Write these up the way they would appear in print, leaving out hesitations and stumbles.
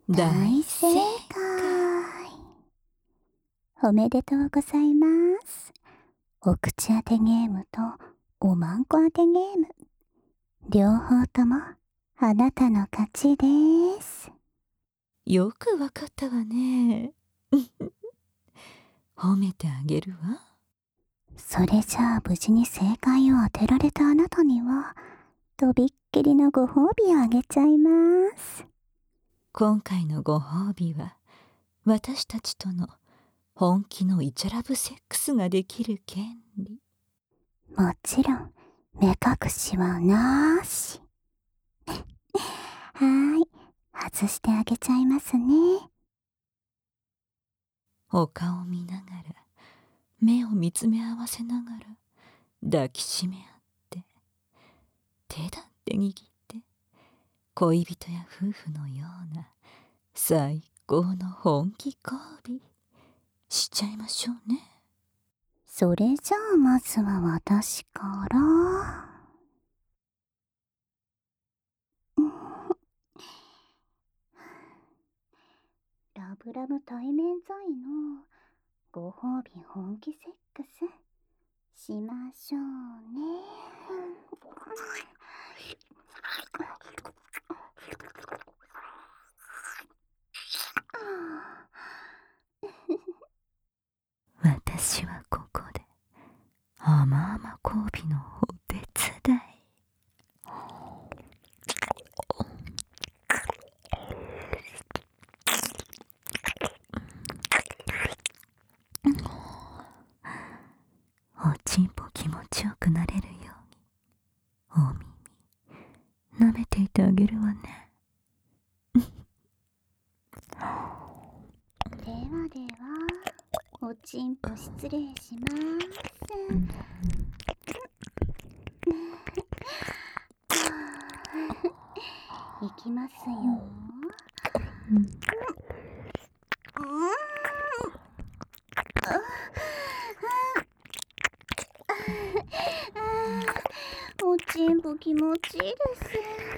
大正解。おめでとうございます。お口当てゲームとおまんこ当てゲーム、両方ともあなたの勝ちです。 よくわかったわね。褒めてあげるわ。 それじゃあ無事に正解を当てられたあなたにはとびっきりのご褒美をあげちゃいます。 今回のご褒美は私たちとの本気のイチャラブセックスができる権利。 もちろん目隠しはなーし。はーい、外してあげちゃいますね。 お顔を見ながら、目を見つめ合わせながら抱きしめ合って、手だって握って、恋人や夫婦のような最高の本気交尾しちゃいましょうね。 それじゃあまずは私から。ラブラブ対面在のご褒美本気セックスしましょうね。 私はここで甘々交尾のお手伝い。おちんぽ気持ちよくなれるようにお耳舐めていてあげるわね。 ではでは、おちんぽ失礼します。いきますよ。おちんぽ気持ちいいです。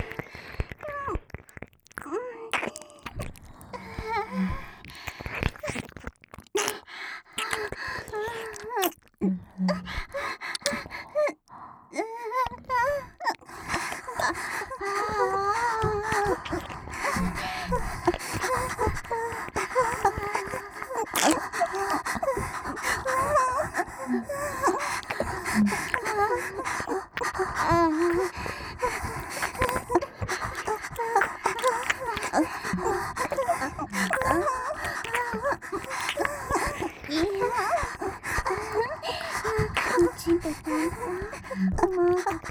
おちんぽパンパン、もう気持ちいいです。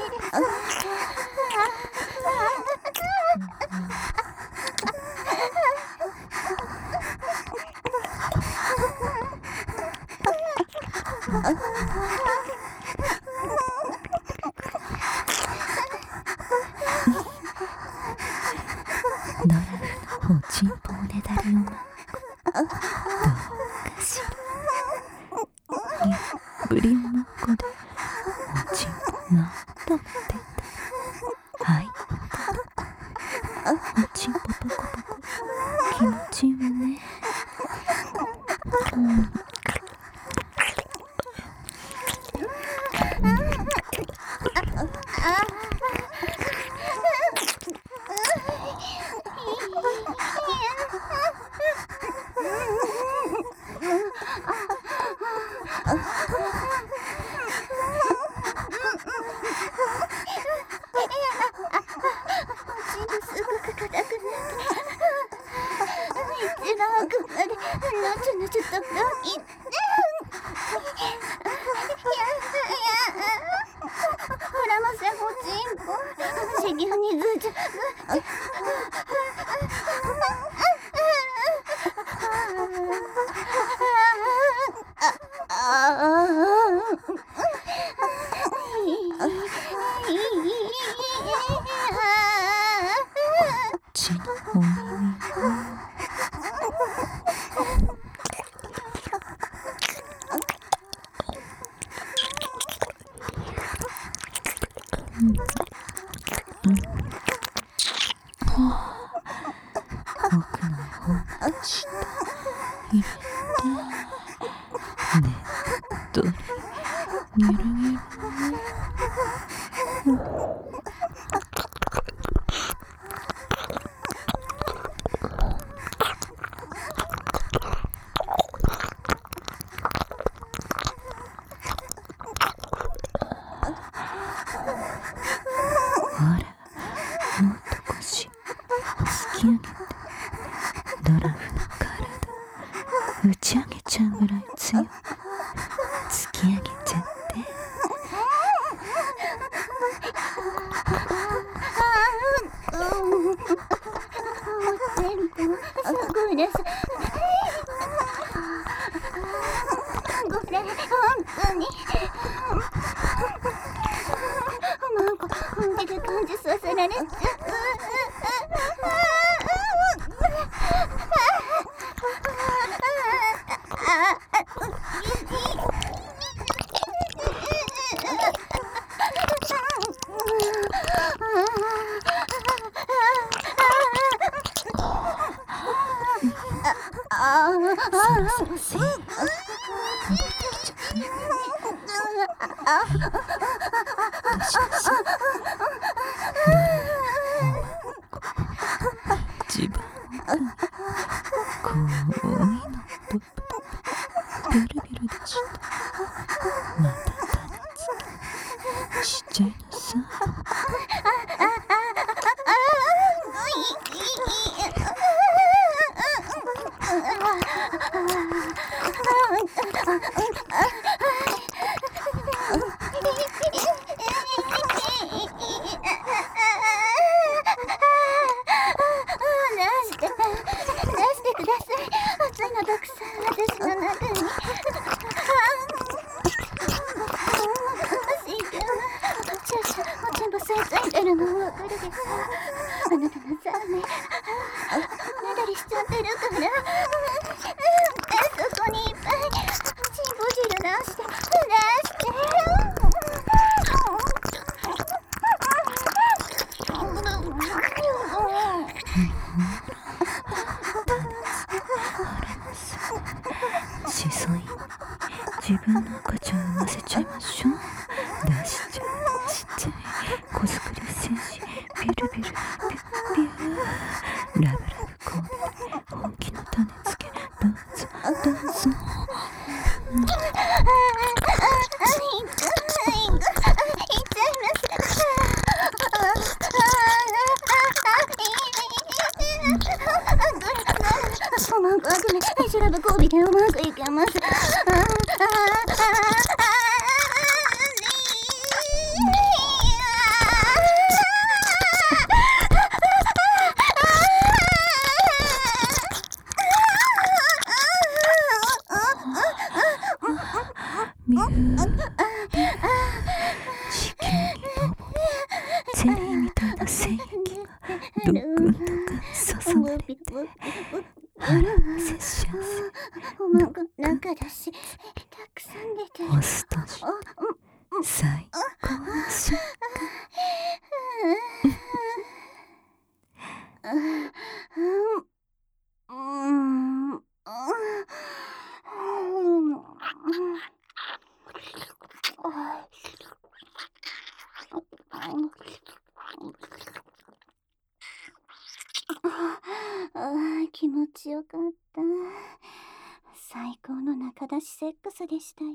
ドラフのおちんぽおねだりをどうかしら。ゆっくりおまっこでおちんぽなんとってた。はい、おちんぽポコポコ気持ちいいわね。ちのお耳下入れてねっとりにゅるにゅる。ほら、もっと腰突き上げて、ドラフの体打ち上げちゃうぐらい強い。突き上げちゃって。 全部すごいです。これ本当になんか本気で感じさせられちゃう。 そろそろせい戻ってきちゃったね。どしどしドラ一番こういうのとベルベルでした。また種付けしちゃいなさい。しそい自分の赤ちゃん産ませちゃいましょう。出しちゃいちっちゃい子作り戦士ビュルビュルビュッビューラブラブコービル本気の種付けどうぞどうぞ。シラブコービでうまくいけます。ミュー地球に登りゼリーみたいな精液がどくんどく注がれて腹のせ幸せ中だし、たくさん出てる。 オスとして最高の瞬気持ちよかった。最高の中出しセックスでしたよ。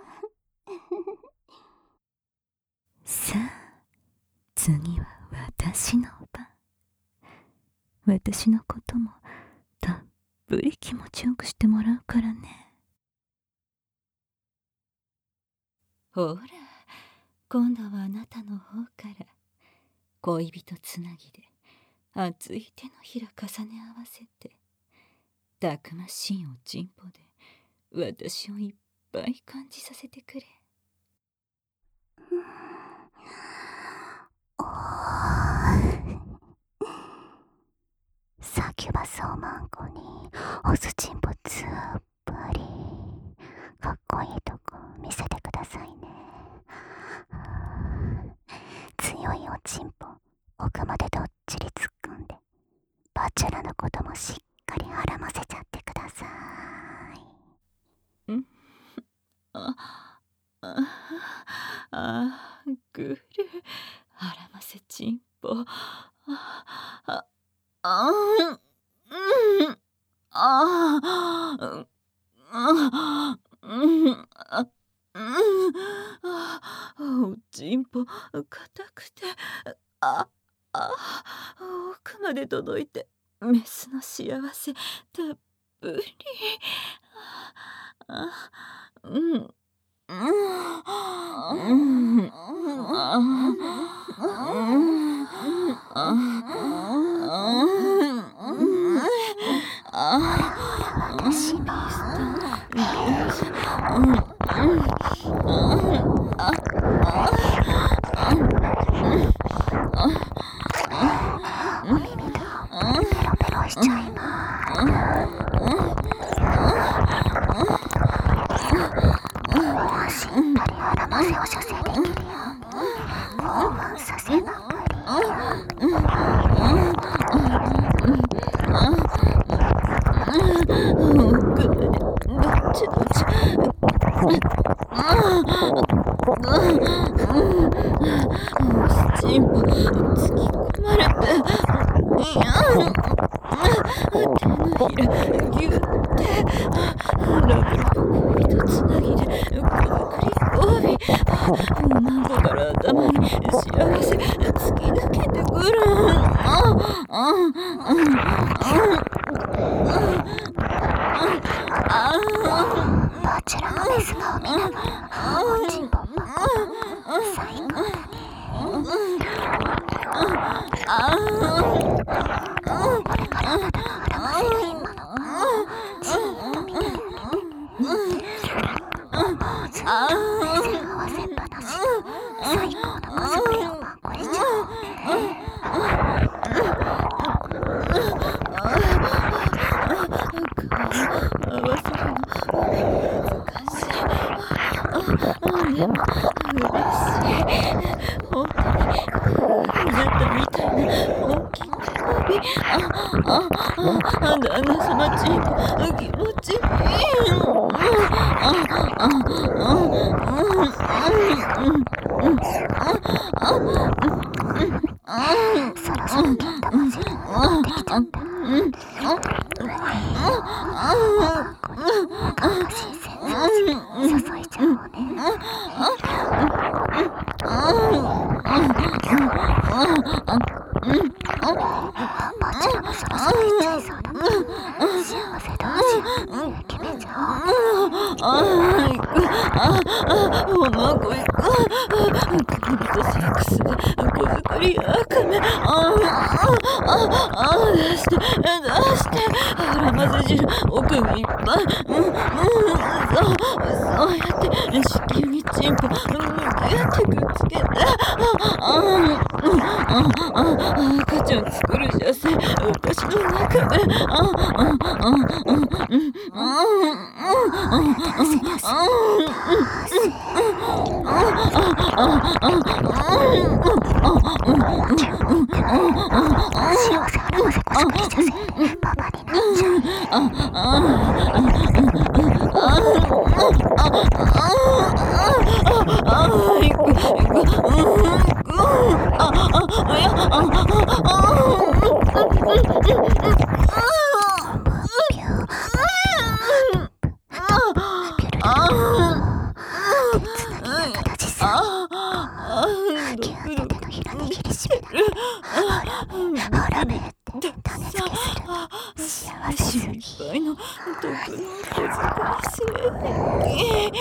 さあ次は私の番。私のこともたっぷり気持ちよくしてもらうからね。ほら今度はあなたの方から恋人つなぎで熱い手のひら重ね合わせてたくましいおちんぽで私をいっぱい感じさせてくれ。 サキュバスをマンコにオスチンポつっぷりかっこいいとこ見せてくださいね。強いおちんぽ奥までどっちり突っ込んでバチェラのこともしっかり絡ませちゃってください。 ぐる絡ませちんぽ。おちんぽ硬くて奥まで届いてメスの幸せたっぷり。 私もお耳とペロペロしちゃいます。しっかり絡ませを射精できるように興奮させまくり。 どっちどっち。チンポ突き込まれて、手のひらぎゅってラブラブ恋とつなぎでくり恋。マンボから頭に幸せ突き抜けてくる。 こちらのメスがを見ながらおちんぽパコ最高だね。これからまた絡ませがいいものかじーっと見てる思わず目線合わせっぱなし最高のコスプレをまんこりちゃおうね。 合わせるの難しい。でも嬉しい。本当にあなたみたいな大きな帯。旦那様チンポ気持ちいい。 そろそろ金玉汁ができちゃった。美しいセンサー注いちゃおうね。こちらもそろそろいっちゃいそうだから幸せ同士決めちゃおうね。 おまんこいく君とセックスで子作りあかめ。出して絡ませ汁奥にいっぱい。そうやって子宮にチンポギュってくっつけて赤ちゃん作る射精私の中で。 幸せ絡ませこしくり射精パパになっちゃうね。ほらべって種付けするの幸せすぎ。 いっぱいの毒の手作り精液。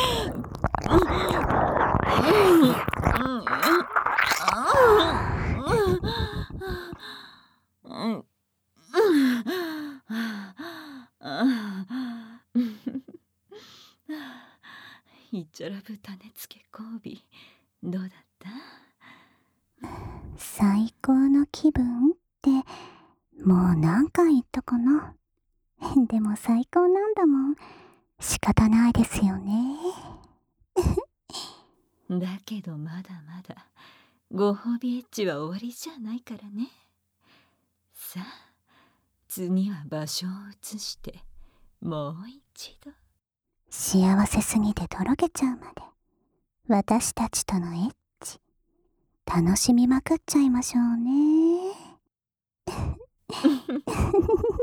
いっちゃらぶ種付け交尾どうだった？ 最高の気分ってもう何回言ったかな。でも最高なんだもん。仕方ないですよね。 だけどまだまだご褒美エッチは終わりじゃないからね。さあ次は場所を移してもう一度。 幸せすぎてとろけちゃうまで私たちとのエッチ楽しみまくっちゃいましょうね。